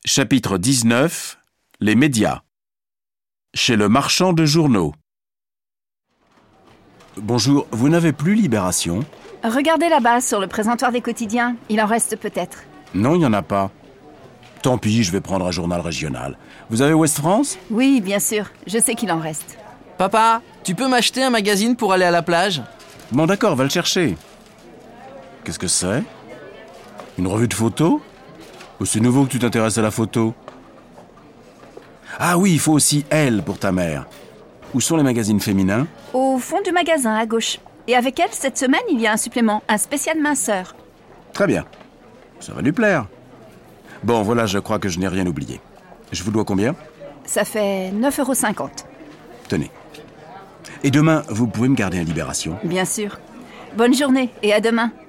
Chapitre 19. Les médias. Chez le marchand de journaux. Bonjour, vous n'avez plus Libération? Regardez là-bas, sur le présentoir des quotidiens. Il en reste peut-être. Non, il n'y en a pas. Tant pis, je vais prendre un journal régional. Vous avez Ouest France? Oui, bien sûr. Je sais qu'il en reste. Papa, tu peux m'acheter un magazine pour aller à la plage? Bon d'accord, va le chercher. Qu'est-ce que c'est? Une revue de photos? Oh, c'est nouveau que tu t'intéresses à la photo. Ah oui, il faut aussi Elle pour ta mère. Où sont les magazines féminins? Au fond du magasin, à gauche. Et avec elle, cette semaine, il y a un supplément, un spécial minceur. Très bien. Ça va lui plaire. Bon, voilà, je crois que je n'ai rien oublié. Je vous dois combien? Ça fait 9,50 €. Tenez. Et demain, vous pouvez me garder un Libération? Bien sûr. Bonne journée et à demain.